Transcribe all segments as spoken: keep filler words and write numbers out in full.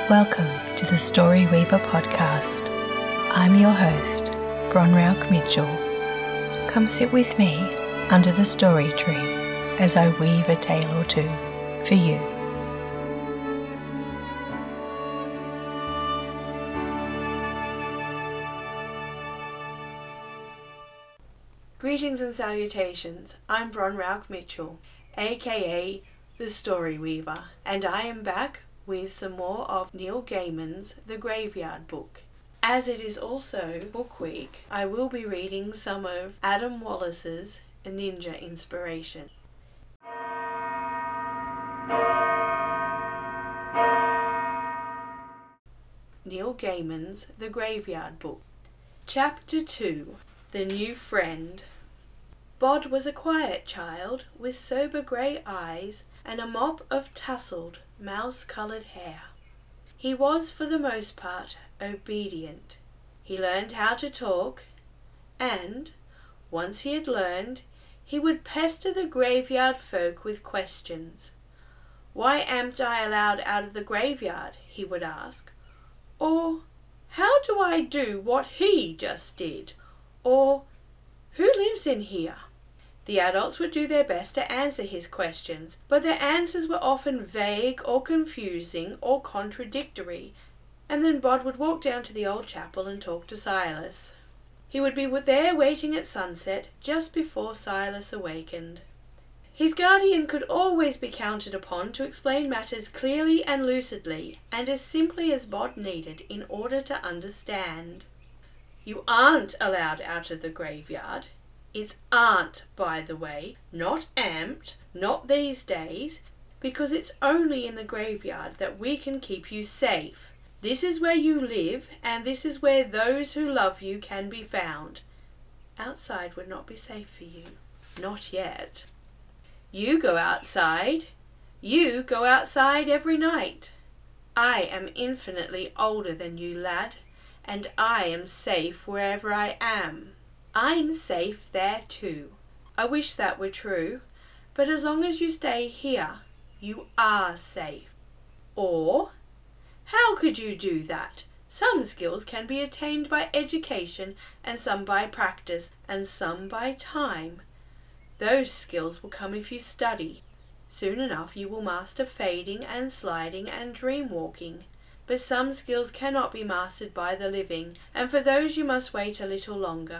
Welcome to the Story Weaver podcast. I'm your host, Bronrauk Mitchell. Come sit with me under the story tree as I weave a tale or two for you. Greetings and salutations. I'm Bronrauk Mitchell, aka the Story Weaver, and I am back with some more of Neil Gaiman's The Graveyard Book. As it is also Book Week, I will be reading some of Adam Wallace's Ninja inspiration. Neil Gaiman's The Graveyard Book. Chapter two. The New Friend. Bod was a quiet child with sober grey eyes and a mop of tousled, mouse-coloured hair. He was, for the most part, obedient. He learned how to talk, and, once he had learned, he would pester the graveyard folk with questions. "Why amn't I allowed out of the graveyard?" he would ask. Or, "How do I do what he just did?" Or, "Who lives in here?" The adults would do their best to answer his questions, but their answers were often vague or confusing or contradictory, and then Bod would walk down to the old chapel and talk to Silas. He would be there waiting at sunset, just before Silas awakened. His guardian could always be counted upon to explain matters clearly and lucidly, and as simply as Bod needed in order to understand. "You aren't allowed out of the graveyard. It's aren't, by the way, not amped, not these days, because it's only in the graveyard that we can keep you safe. This is where you live, and this is where those who love you can be found. Outside would not be safe for you. Not yet. You go outside. You go outside every night. I am infinitely older than you, lad, and I am safe wherever I am. I'm safe there too. I wish that were true, but as long as you stay here, you are safe." Or, "How could you do that? Some skills can be attained by education, and some by practice, and some by time. Those skills will come if you study. Soon enough you will master fading and sliding and dream walking. But some skills cannot be mastered by the living, and for those you must wait a little longer.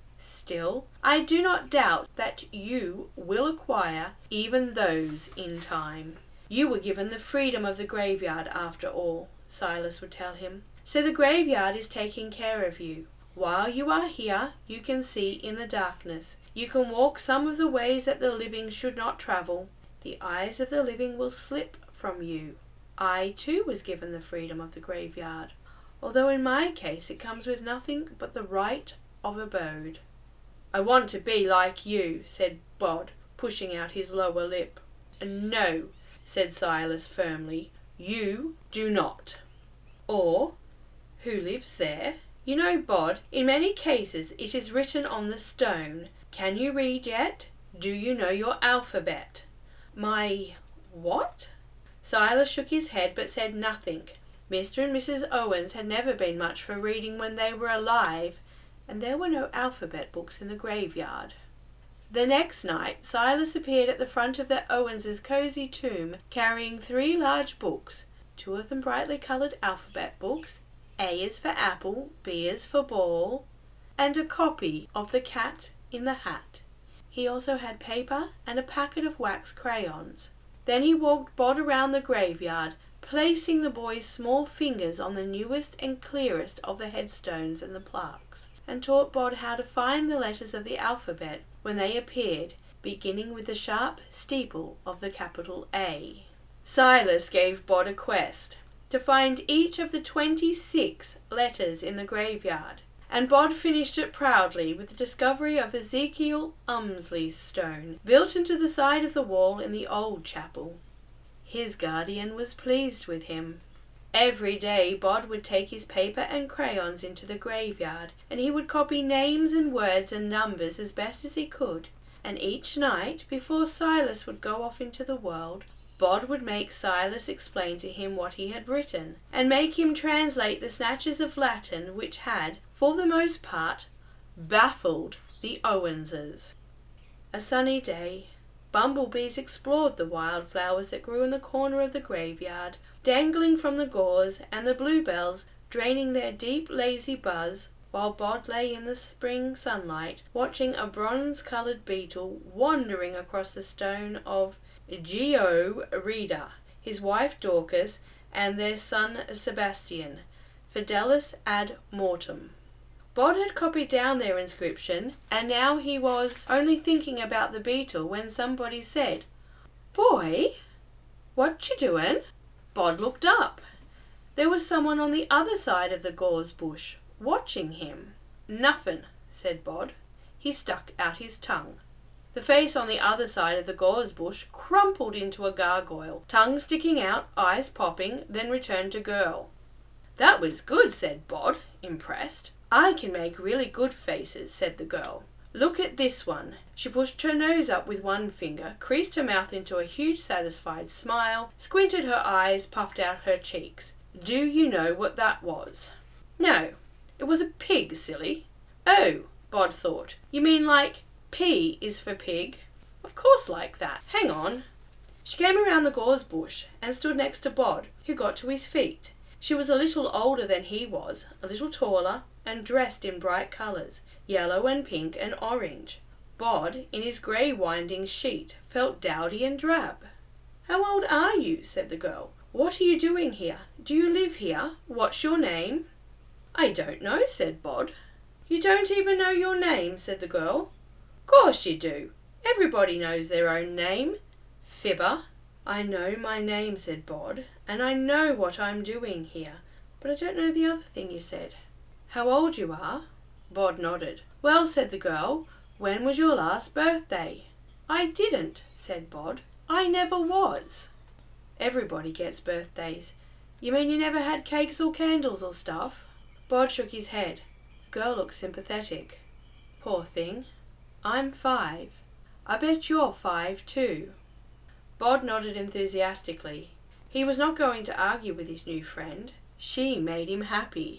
Still, I do not doubt that you will acquire even those in time. You were given the freedom of the graveyard after all," Silas would tell him. "So the graveyard is taking care of you. While you are here, you can see in the darkness. You can walk some of the ways that the living should not travel. The eyes of the living will slip from you. I, too, was given the freedom of the graveyard, although in my case it comes with nothing but the right of abode." "I want to be like you," said Bod, pushing out his lower lip. "No," said Silas firmly, "you do not." Or, "Who lives there? You know, Bod, in many cases it is written on the stone. Can you read yet? Do you know your alphabet?" "My what?" Silas shook his head but said nothing. Mister and Missus Owens had never been much for reading when they were alive, and there were no alphabet books in the graveyard. The next night Silas appeared at the front of the Owens' cosy tomb carrying three large books, two of them brightly coloured alphabet books, A is for apple, B is for ball, and a copy of The Cat in the Hat. He also had paper and a packet of wax crayons. Then he walked Bod around the graveyard, placing the boy's small fingers on the newest and clearest of the headstones and the plaques, and taught Bod how to find the letters of the alphabet when they appeared, beginning with the sharp steeple of the capital A. Silas gave Bod a quest, to find each of the twenty-six letters in the graveyard, and Bod finished it proudly with the discovery of Ezekiel Umsley's stone, built into the side of the wall in the old chapel. His guardian was pleased with him. Every day Bod would take his paper and crayons into the graveyard, and he would copy names and words and numbers as best as he could, and each night, before Silas would go off into the world, Bod would make Silas explain to him what he had written, and make him translate the snatches of Latin which had, for the most part, baffled the Owenses. A sunny day. Bumblebees explored the wildflowers that grew in the corner of the graveyard, dangling from the gauze, and the bluebells draining their deep lazy buzz, while Bod lay in the spring sunlight, watching a bronze-coloured beetle wandering across the stone of Geo Reda, his wife Dorcas, and their son Sebastian, Fidelis ad mortem. Bod had copied down their inscription, and now he was only thinking about the beetle when somebody said, "Boy, what you doing?" Bod looked up. There was someone on the other side of the gauze bush, watching him. "Nuffin," said Bod. He stuck out his tongue. The face on the other side of the gauze bush crumpled into a gargoyle, tongue sticking out, eyes popping, then returned to girl. "That was good," said Bod, impressed. "I can make really good faces," said the girl. "Look at this one." She pushed her nose up with one finger, creased her mouth into a huge satisfied smile, squinted her eyes, puffed out her cheeks. "Do you know what that was?" "No. It was a pig, silly." "Oh," Bod thought. "You mean like P is for pig?" "Of course like that. Hang on." She came around the gauze bush and stood next to Bod, who got to his feet. She was a little older than he was, a little taller, and dressed in bright colours, yellow and pink and orange. Bod, in his grey winding sheet, felt dowdy and drab. "How old are you?" said the girl. "What are you doing here? Do you live here? What's your name?" "I don't know," said Bod. "You don't even know your name?" said the girl. "Course you do. Everybody knows their own name. Fibber." "I know my name," said Bod, "and I know what I'm doing here, but I don't know the other thing you said." "How old you are?" Bod nodded. "Well," said the girl, "when was your last birthday?" "I didn't," said Bod. "I never was." "Everybody gets birthdays. You mean you never had cakes or candles or stuff?" Bod shook his head. The girl looked sympathetic. "Poor thing. I'm five. I bet you're five too." Bod nodded enthusiastically. He was not going to argue with his new friend. She made him happy.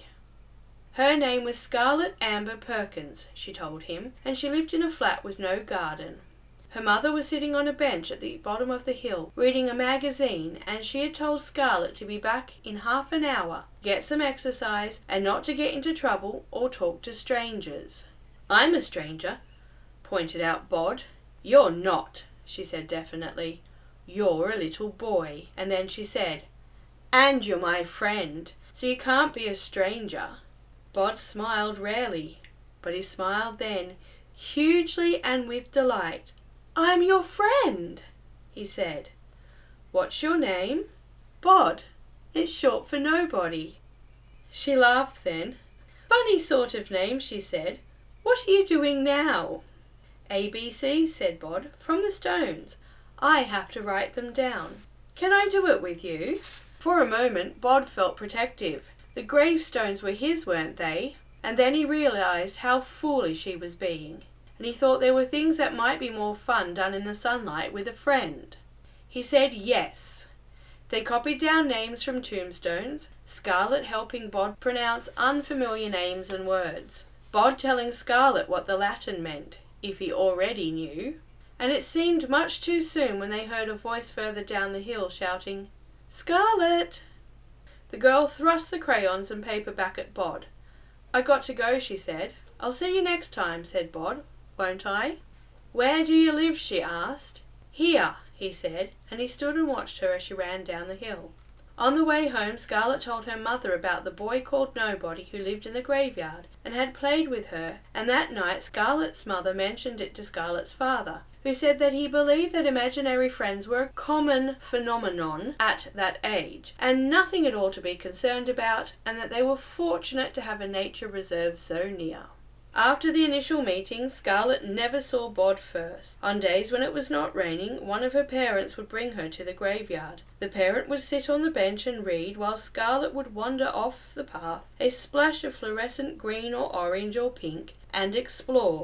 Her name was Scarlet Amber Perkins, she told him, and she lived in a flat with no garden. Her mother was sitting on a bench at the bottom of the hill, reading a magazine, and she had told Scarlet to be back in half an hour, get some exercise, and not to get into trouble or talk to strangers. "I'm a stranger," pointed out Bod. "You're not," she said definitely. "You're a little boy." And then she said, "And you're my friend, so you can't be a stranger." Bod smiled rarely, but he smiled then, hugely and with delight. "I'm your friend," he said. "What's your name?" "Bod. It's short for nobody." She laughed then. "Funny sort of name," she said. "What are you doing now?" "A B C," said Bod, "from the stones. I have to write them down. Can I do it with you?" For a moment Bod felt protective. The gravestones were his, weren't they? And then he realised how foolish he was being, and he thought there were things that might be more fun done in the sunlight with a friend. He said yes. They copied down names from tombstones, Scarlet helping Bod pronounce unfamiliar names and words, Bod telling Scarlet what the Latin meant, if he already knew. And it seemed much too soon when they heard a voice further down the hill shouting, "Scarlet!" The girl thrust the crayons and paper back at Bod. "I got to go," she said. "I'll see you next time," said Bod. "Won't I?" "Where do you live?" she asked. "Here," he said, and he stood and watched her as she ran down the hill. On the way home, Scarlet told her mother about the boy called Nobody who lived in the graveyard and had played with her, and that night Scarlet's mother mentioned it to Scarlet's father, who said that he believed that imaginary friends were a common phenomenon at that age, and nothing at all to be concerned about, and that they were fortunate to have a nature reserve so near. After the initial meeting, Scarlet never saw Bod first. On days when it was not raining, one of her parents would bring her to the graveyard. The parent would sit on the bench and read, while Scarlet would wander off the path, a splash of fluorescent green or orange or pink, and explore.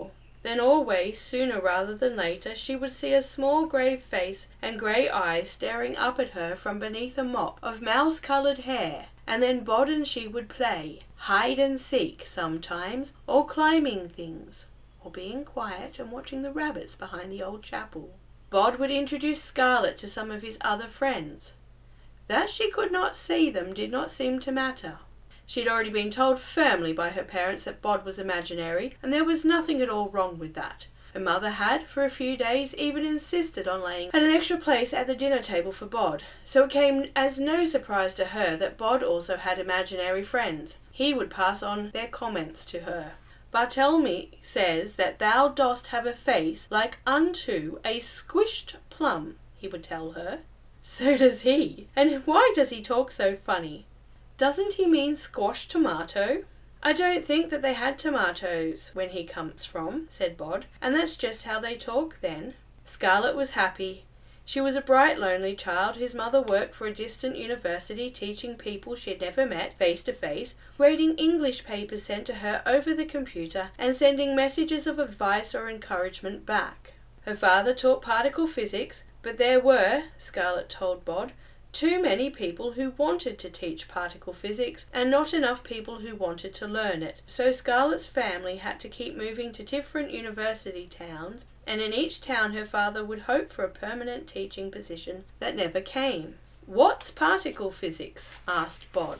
Then always, sooner rather than later, she would see a small grave face and grey eyes staring up at her from beneath a mop of mouse-coloured hair, and then Bod and she would play hide and seek sometimes, or climbing things, or being quiet and watching the rabbits behind the old chapel. Bod would introduce Scarlet to some of his other friends. That she could not see them did not seem to matter. She had already been told firmly by her parents that Bod was imaginary, and there was nothing at all wrong with that. Her mother had, for a few days, even insisted on laying an extra place at the dinner table for Bod, so it came as no surprise to her that Bod also had imaginary friends. He would pass on their comments to her. Bartelme says that thou dost have a face like unto a squished plum, he would tell her. So does he. And why does he talk so funny? Doesn't he mean squashed tomato? I don't think that they had tomatoes when he comes from, said Bod, and that's just how they talk then. Scarlet was happy. She was a bright, lonely child whose mother worked for a distant university teaching people she had never met face to face, reading English papers sent to her over the computer, and sending messages of advice or encouragement back. Her father taught particle physics, but there were, Scarlet told Bod, too many people who wanted to teach particle physics and not enough people who wanted to learn it. So Scarlet's family had to keep moving to different university towns, and in each town her father would hope for a permanent teaching position that never came. "What's particle physics?" asked Bod.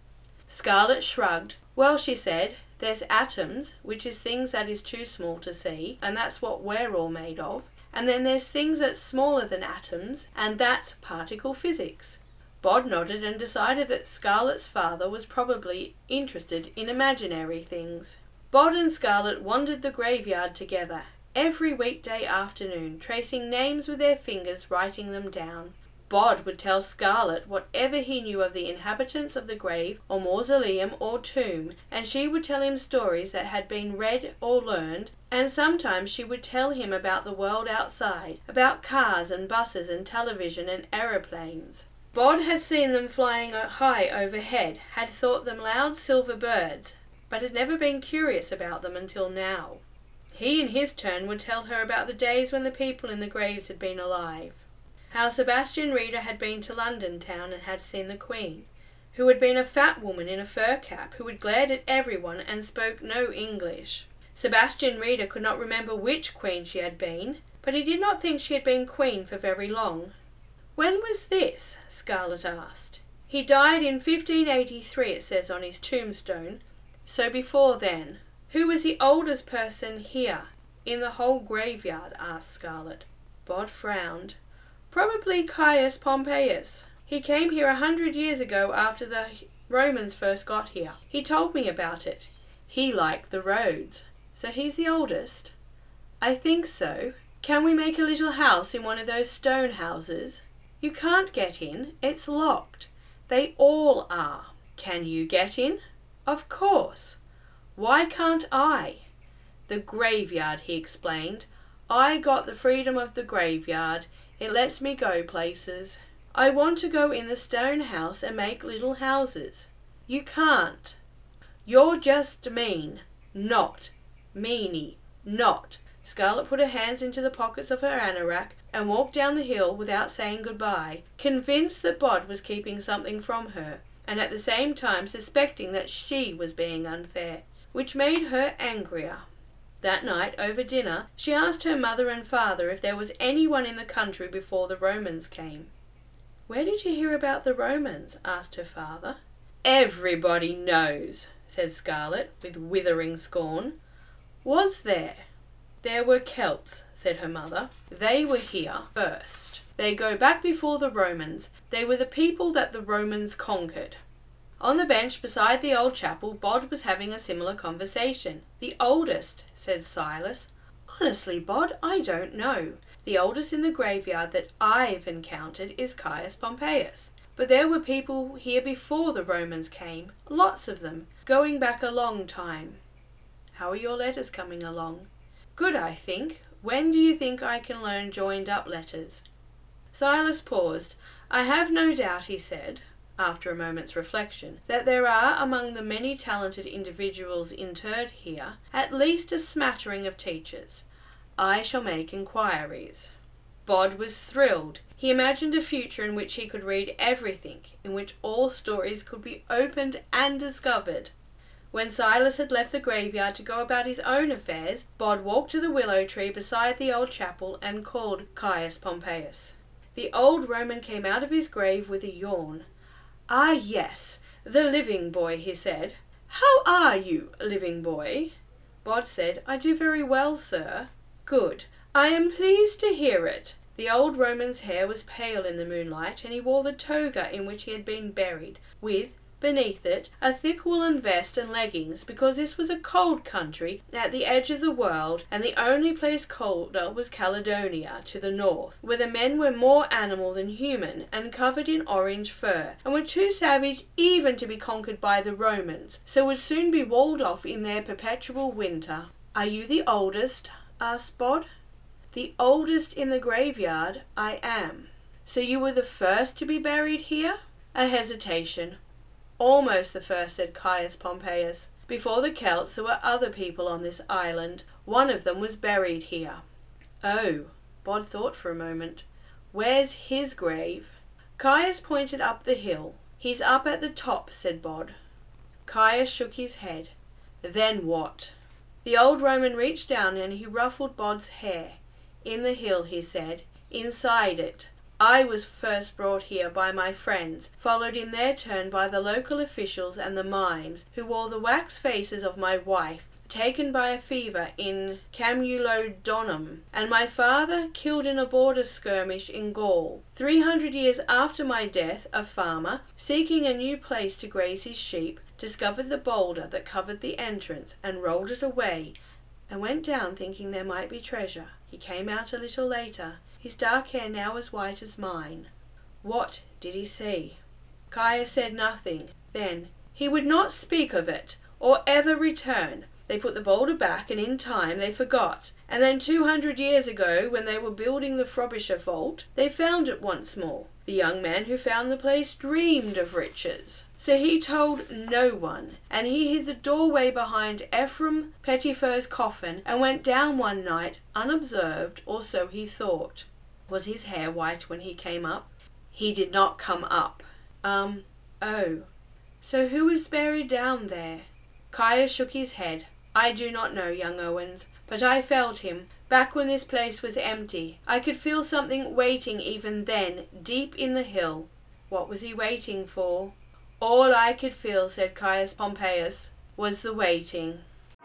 Scarlet shrugged. "Well," she said, "there's atoms, which is things that is too small to see, and that's what we're all made of. And then there's things that's smaller than atoms, and that's particle physics." Bod nodded and decided that Scarlet's father was probably interested in imaginary things. Bod and Scarlet wandered the graveyard together, every weekday afternoon, tracing names with their fingers, writing them down. Bod would tell Scarlet whatever he knew of the inhabitants of the grave or mausoleum or tomb, and she would tell him stories that had been read or learned, and sometimes she would tell him about the world outside, about cars and buses and television and aeroplanes. Bod had seen them flying high overhead, had thought them loud silver birds, but had never been curious about them until now. He in his turn would tell her about the days when the people in the graves had been alive. How Sebastian Reader had been to London town and had seen the Queen, who had been a fat woman in a fur cap who had glared at everyone and spoke no English. Sebastian Reader could not remember which queen she had been, but he did not think she had been queen for very long. "When was this?" Scarlet asked. "He died in fifteen eighty-three, it says on his tombstone, so before then." "Who was the oldest person here, in the whole graveyard?" asked Scarlet. Bod frowned. "Probably Caius Pompeius. He came here a hundred years ago after the Romans first got here. He told me about it. He liked the roads. So he's the oldest?" "I think so. Can we make a little house in one of those stone houses?" "You can't get in. It's locked. They all are." "Can you get in?" "Of course. Why can't I?" "The graveyard," he explained. "I got the freedom of the graveyard. It lets me go places. I want to go in the stone house and make little houses." "You can't." "You're just mean. Not. Meanie. Not." Scarlet put her hands into the pockets of her anorak and walked down the hill without saying goodbye, convinced that Bod was keeping something from her, and at the same time suspecting that she was being unfair, which made her angrier. That night, over dinner, she asked her mother and father if there was anyone in the country before the Romans came. "Where did you hear about the Romans?" asked her father. "Everybody knows," said Scarlet, with withering scorn. "Was there?" "There were Celts," said her mother. "They were here first. They go back before the Romans. They were the people that the Romans conquered." On the bench beside the old chapel, Bod was having a similar conversation. "The oldest," said Silas. "Honestly, Bod, I don't know. The oldest in the graveyard that I've encountered is Caius Pompeius. But there were people here before the Romans came, lots of them, going back a long time." "How are your letters coming along?" "Good, I think. When do you think I can learn joined-up letters?" Silas paused. "I have no doubt," he said, after a moment's reflection, that there are among the many talented individuals interred here at least a smattering of teachers. I shall make inquiries. Bod was thrilled. He imagined a future in which he could read everything, in which all stories could be opened and discovered. When Silas had left the graveyard to go about his own affairs, Bod walked to the willow tree beside the old chapel and called Caius Pompeius. The old Roman came out of his grave with a yawn. "Ah, yes, the living boy," he said. "How are you, living boy?" Bod said, "I do very well, sir." "Good. I am pleased to hear it." The old Roman's hair was pale in the moonlight, and he wore the toga in which he had been buried, with, beneath it, a thick woolen vest and leggings, because this was a cold country at the edge of the world, and the only place colder was Caledonia, to the north, where the men were more animal than human, and covered in orange fur, and were too savage even to be conquered by the Romans, so would soon be walled off in their perpetual winter. "Are you the oldest?" asked Bod. "The oldest in the graveyard, I am." "So you were the first to be buried here?" A hesitation. "Almost the first," said Caius Pompeius. "Before the Celts there were other people on this island. One of them was buried here." "Oh," Bod thought for a moment. "Where's his grave?" Caius pointed up the hill. "He's up at the top," said Bod. Caius shook his head. "Then what?" The old Roman reached down and he ruffled Bod's hair. "In the hill," he said. "Inside it. I was first brought here by my friends, followed in their turn by the local officials and the mimes, who wore the wax faces of my wife, taken by a fever in Camulodunum, and my father killed in a border skirmish in Gaul. Three hundred years after my death, a farmer, seeking a new place to graze his sheep, discovered the boulder that covered the entrance and rolled it away, and went down thinking there might be treasure. He came out a little later, his dark hair now as white as mine." "What did he see?" Caius said nothing. Then, "He would not speak of it, or ever return. They put the boulder back, and in time they forgot. And then two hundred years ago, when they were building the Frobisher vault, they found it once more. The young man who found the place dreamed of riches. So he told no one, and he hid the doorway behind Ephraim Pettifer's coffin and went down one night unobserved, or so he thought." "Was his hair white when he came up?" "He did not come up." Um, oh. So who is buried down there?" Caius shook his head. "I do not know, young Owens, but I felt him, back when this place was empty. I could feel something waiting even then, deep in the hill." "What was he waiting for?" "All I could feel," said Caius Pompeius, "was the waiting."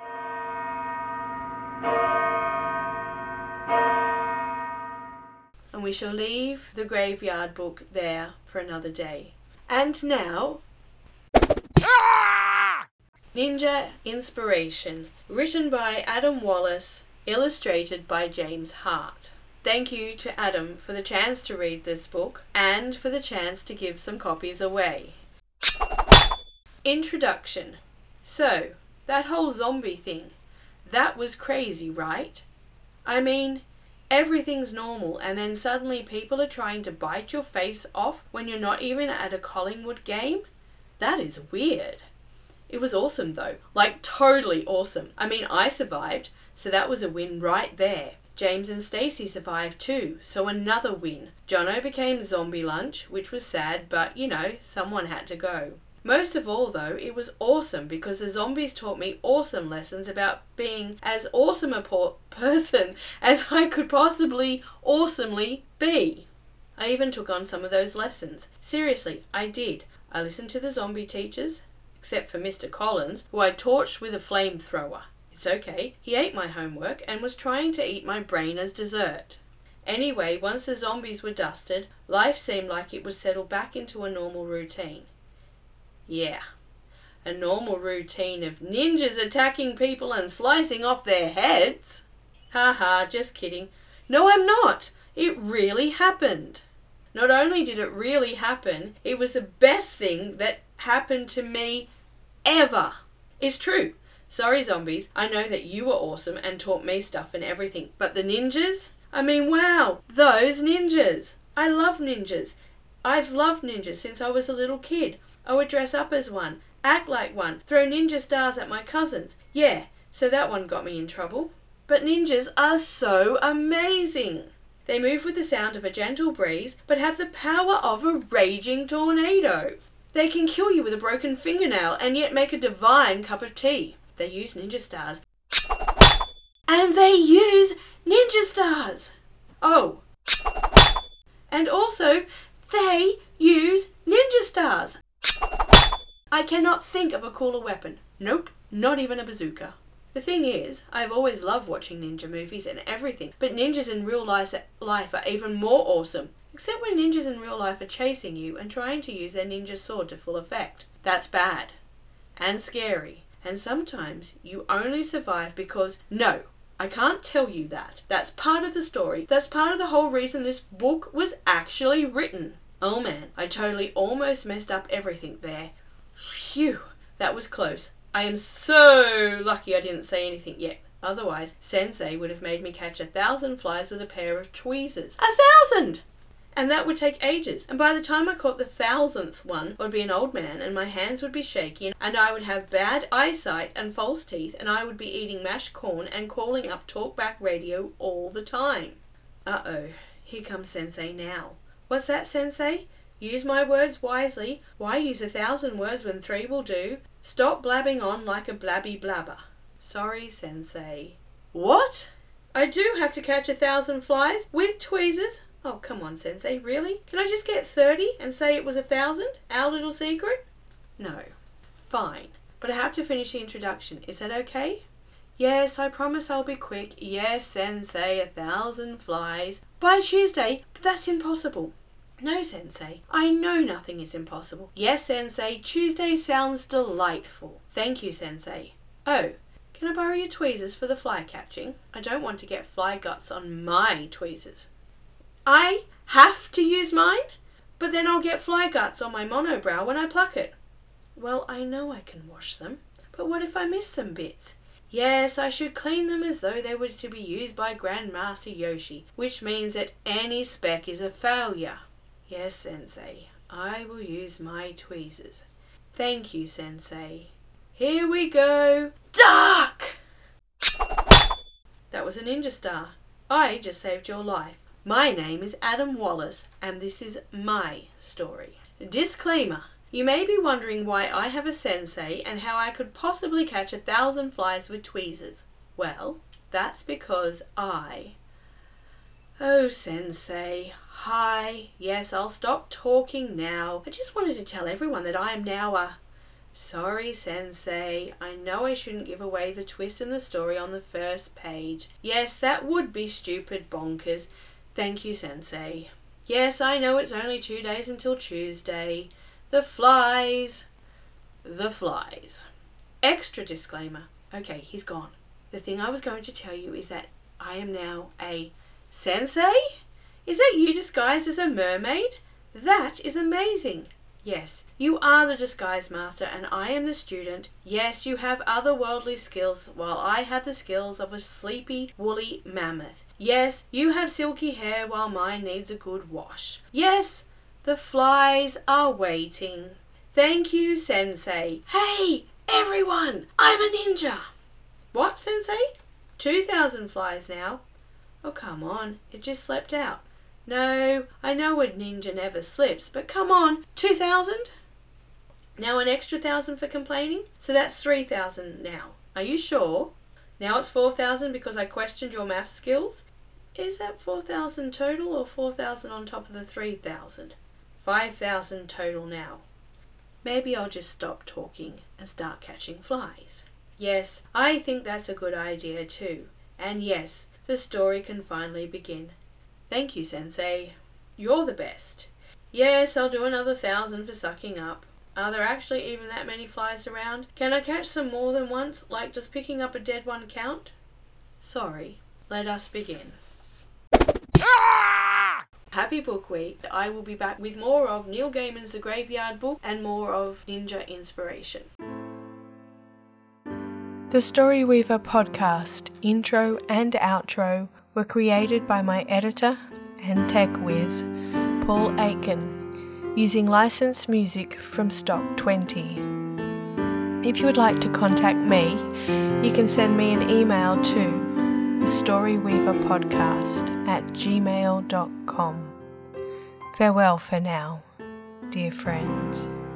And we shall leave the graveyard book there for another day. And now, Ninja Inspiration, written by Adam Wallace, illustrated by James Hart. Thank you to Adam for the chance to read this book and for the chance to give some copies away. Introduction. So, that whole zombie thing, that was crazy, right? I mean, everything's normal and then suddenly people are trying to bite your face off when you're not even at a Collingwood game? That is weird. It was awesome though, like totally awesome. I mean, I survived, so that was a win right there. James and Stacey survived too, so another win. Jono became zombie lunch, which was sad, but you know, someone had to go. Most of all though, it was awesome because the zombies taught me awesome lessons about being as awesome a por- person as I could possibly awesomely be. I even took on some of those lessons. Seriously, I did. I listened to the zombie teachers, except for Mister Collins, who I torched with a flamethrower. It's okay, he ate my homework and was trying to eat my brain as dessert. Anyway, once the zombies were dusted, life seemed like it would settle back into a normal routine. Yeah, a normal routine of ninjas attacking people and slicing off their heads. Ha ha, just kidding. No, I'm not. It really happened. Not only did it really happen, it was the best thing that happened to me ever. It's true. Sorry, zombies. I know that you were awesome and taught me stuff and everything. But the ninjas? I mean, wow, those ninjas. I love ninjas. I've loved ninjas since I was a little kid. I would dress up as one, act like one, throw ninja stars at my cousins. Yeah, so that one got me in trouble. But ninjas are so amazing. They move with the sound of a gentle breeze, but have the power of a raging tornado. They can kill you with a broken fingernail and yet make a divine cup of tea. They use ninja stars. And they use ninja stars! Oh. And also, they use ninja stars. I cannot think of a cooler weapon. Nope, not even a bazooka. The thing is, I've always loved watching ninja movies and everything, but ninjas in real life are even more awesome. Except when ninjas in real life are chasing you and trying to use their ninja sword to full effect. That's bad. And scary. And sometimes you only survive because, no, I can't tell you that. That's part of the story. That's part of the whole reason this book was actually written. Oh man, I totally almost messed up everything there. Phew, that was close. I am so lucky I didn't say anything yet. Otherwise, Sensei would have made me catch a thousand flies with a pair of tweezers. A thousand! And that would take ages. And by the time I caught the thousandth one, I would be an old man and my hands would be shaky and I would have bad eyesight and false teeth and I would be eating mashed corn and calling up talkback radio all the time. Uh-oh, here comes Sensei now. What's that, Sensei? Use my words wisely. Why use a thousand words when three will do? Stop blabbing on like a blabby blabber. Sorry, Sensei. What? I do have to catch a thousand flies with tweezers? Oh, come on, Sensei, really? Can I just get thirty and say it was a thousand? Our little secret? No. Fine. But I have to finish the introduction. Is that okay? Yes, I promise I'll be quick. Yes, Sensei, a thousand flies. By Tuesday, but that's impossible. No, Sensei, I know nothing is impossible. Yes, Sensei, Tuesday sounds delightful. Thank you, Sensei. Oh, can I borrow your tweezers for the fly catching? I don't want to get fly guts on my tweezers. I have to use mine? But then I'll get fly guts on my monobrow when I pluck it. Well, I know I can wash them, but what if I miss some bits? Yes, I should clean them as though they were to be used by Grandmaster Yoshi, which means that any speck is a failure. Yes, Sensei, I will use my tweezers. Thank you, Sensei. Here we go. Duck! That was a ninja star. I just saved your life. My name is Adam Wallace, and this is my story. Disclaimer. You may be wondering why I have a sensei and how I could possibly catch a thousand flies with tweezers. Well, that's because I... Oh, Sensei. Hi. Yes, I'll stop talking now. I just wanted to tell everyone that I am now a... Sorry, Sensei. I know I shouldn't give away the twist in the story on the first page. Yes, that would be stupid bonkers. Thank you, Sensei. Yes, I know it's only two days until Tuesday. The flies. The flies. Extra disclaimer. Okay, he's gone. The thing I was going to tell you is that I am now a... Sensei? Is that you disguised as a mermaid? That is amazing. Yes, you are the disguise master and I am the student. Yes, you have otherworldly skills while I have the skills of a sleepy, woolly mammoth. Yes, you have silky hair while mine needs a good wash. Yes, the flies are waiting. Thank you, Sensei. Hey, everyone, I'm a ninja. What, Sensei? Two thousand flies now. Oh, come on, it just slept out. No, I know a ninja never slips, but come on, two thousand? Now an extra thousand for complaining? So that's three thousand now. Are you sure? Now it's four thousand because I questioned your math skills? Is that four thousand total or four thousand on top of the three thousand? five thousand total now. Maybe I'll just stop talking and start catching flies. Yes, I think that's a good idea too. And yes, the story can finally begin. Thank you, Sensei. You're the best. Yes, I'll do another thousand for sucking up. Are there actually even that many flies around? Can I catch some more than once, like does picking up a dead one count? Sorry. Let us begin. Ah! Happy Book Week. I will be back with more of Neil Gaiman's The Graveyard Book and more of ninja inspiration. The Storyweaver podcast intro and outro were created by my editor and tech whiz, Paul Aitken. using licensed music from Stock twenty. If you would like to contact me, you can send me an email to the story weaver podcast at gmail dot com. Farewell for now, dear friends.